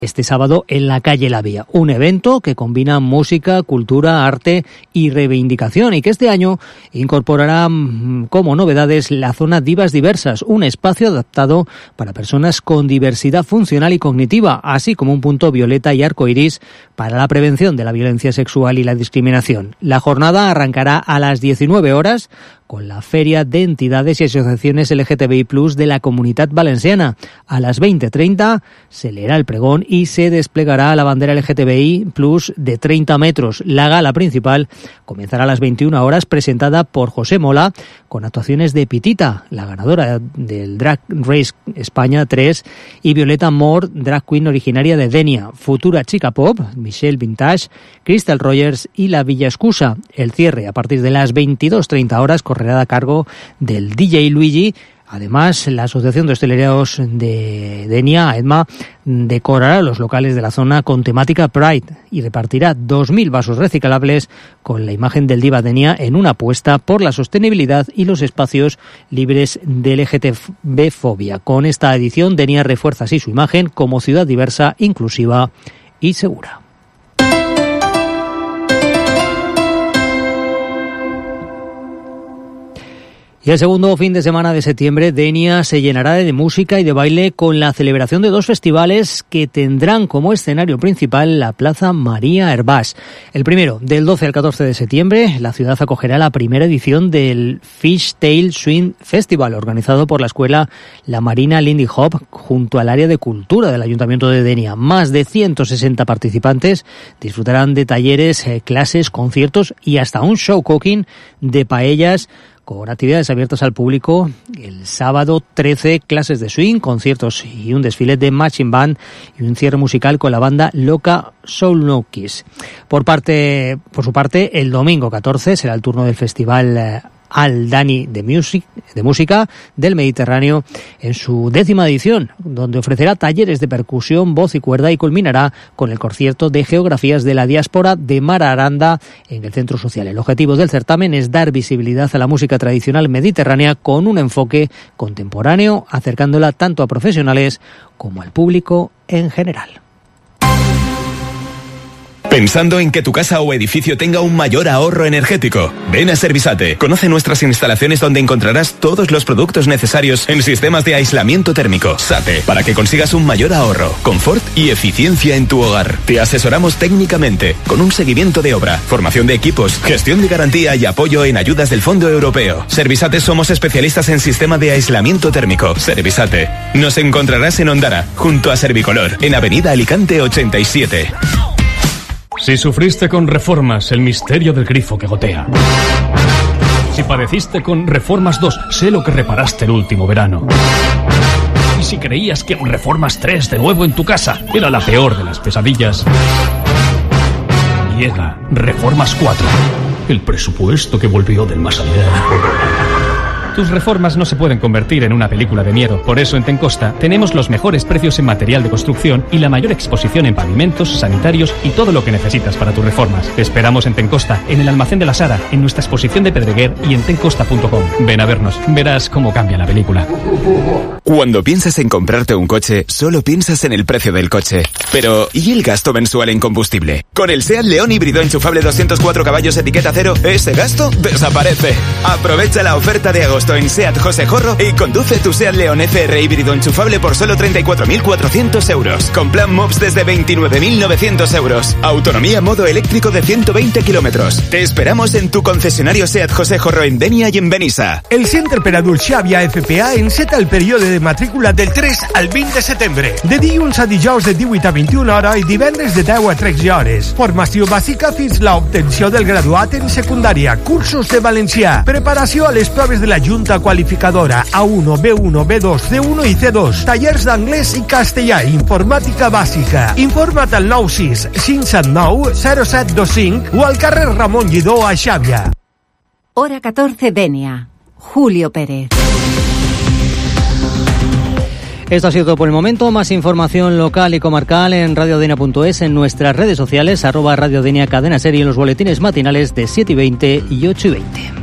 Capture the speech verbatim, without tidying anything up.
este sábado en la calle La Vía, un evento que combina música, cultura, arte y reivindicación y que este año incorporará como novedades la zona Divas Diversas, un espacio adaptado para personas con diversidad funcional y cognitiva, así como un punto violeta y arcoiris para la prevención de la violencia sexual y la discriminación. La jornada arrancará a las diecinueve horas con la Feria de Entidades y Asociaciones L G T B I plus de la Comunitat Valenciana. A las veinte treinta se leerá el pregón y se desplegará la bandera L G T B I plus de treinta metros. La gala principal comenzará a las veintiuna horas, presentada por José Mola, con actuaciones de Pitita, la ganadora del Drag Race España tres, y Violeta Moore, drag queen originaria de Denia, futura chica pop, Michelle Vintage, Crystal Rogers y La Villa Excusa. El cierre, a partir de las veintidós treinta horas, correrá a cargo del D J Luigi. Además, la Asociación de Hosteleros de Denia, EDMA, decorará los locales de la zona con temática Pride y repartirá dos mil vasos reciclables con la imagen del Diva Denia en una apuesta por la sostenibilidad y los espacios libres de L G T B fobia. Con esta edición, Denia refuerza así su imagen como ciudad diversa, inclusiva y segura. Y el segundo fin de semana de septiembre, Denia se llenará de música y de baile con la celebración de dos festivales que tendrán como escenario principal la Plaza María Hervás. El primero, del doce al catorce de septiembre, la ciudad acogerá la primera edición del Fishtail Swing Festival, organizado por la escuela La Marina Lindy Hop junto al área de cultura del Ayuntamiento de Denia. Más de ciento sesenta participantes disfrutarán de talleres, eh, clases, conciertos y hasta un show cooking de paellas, con actividades abiertas al público. El sábado trece, clases de swing, conciertos y un desfile de marching band y un cierre musical con la banda Loca Soul Nokis. Por parte, por su parte, el domingo catorce será el turno del festival eh, Al Dani de, Music, de Música del Mediterráneo en su décima edición, donde ofrecerá talleres de percusión, voz y cuerda y culminará con el concierto de Geografías de la Diáspora de Mara Aranda en el Centro Social. El objetivo del certamen es dar visibilidad a la música tradicional mediterránea con un enfoque contemporáneo, acercándola tanto a profesionales como al público en general. ¿Pensando en que tu casa o edificio tenga un mayor ahorro energético? Ven a Servisate. Conoce nuestras instalaciones donde encontrarás todos los productos necesarios en sistemas de aislamiento térmico. SATE, para que consigas un mayor ahorro, confort y eficiencia en tu hogar. Te asesoramos técnicamente, con un seguimiento de obra, formación de equipos, gestión de garantía y apoyo en ayudas del Fondo Europeo. Servisate, somos especialistas en sistema de aislamiento térmico. Servisate. Nos encontrarás en Ondara, junto a Servicolor, en Avenida Alicante ochenta y siete. Si sufriste con Reformas, el misterio del grifo que gotea. Si padeciste con Reformas dos, sé lo que reparaste el último verano. Y si creías que Reformas tres de nuevo en tu casa era la peor de las pesadillas, llega Reformas cuatro, el presupuesto que volvió del más allá. Tus reformas no se pueden convertir en una película de miedo. Por eso en Tencosta tenemos los mejores precios en material de construcción y la mayor exposición en pavimentos, sanitarios y todo lo que necesitas para tus reformas. Te esperamos en Tencosta, en el Almacén de la Sara, en nuestra exposición de Pedreguer y en tencosta punto com. Ven a vernos, verás cómo cambia la película. Cuando piensas en comprarte un coche, solo piensas en el precio del coche. Pero, ¿y el gasto mensual en combustible? Con el SEAT León híbrido enchufable doscientos cuatro caballos etiqueta cero, ese gasto desaparece. Aprovecha la oferta de agosto en SEAT José Jorro y conduce tu SEAT León F R híbrido enchufable por solo treinta y cuatro mil cuatrocientos euros. Con plan MOPS desde veintinueve mil novecientos euros. Autonomía modo eléctrico de ciento veinte kilómetros. Te esperamos en tu concesionario SEAT José Jorro en Denia y en Benissa. El Centre per Adults Xàbia F P A enceta el període de matrícula del tres al vint de setembre. De dilluns a dijous de divuit a vint-i-una hores i divendres de deu a tretze hores. Formació bàsica fins l'obtenció del graduat en secundària. Cursos de valencià. Preparació a les proves de la Junta Qualificadora A uno, B uno, B dos, C uno i C dos. Tallers d'anglès i castellà. Informàtica bàsica. Informa't al nou sis cinc set nou zero set dos cinc o al carrer Ramon Lledó a Xàbia. Hora catorce, Denia. Julio Pérez. Esto ha sido todo por el momento. Más información local y comarcal en radio denia punto es, en nuestras redes sociales, arroba Radio Denia Cadena Ser y en los boletines matinales de siete y veinte y ocho y veinte.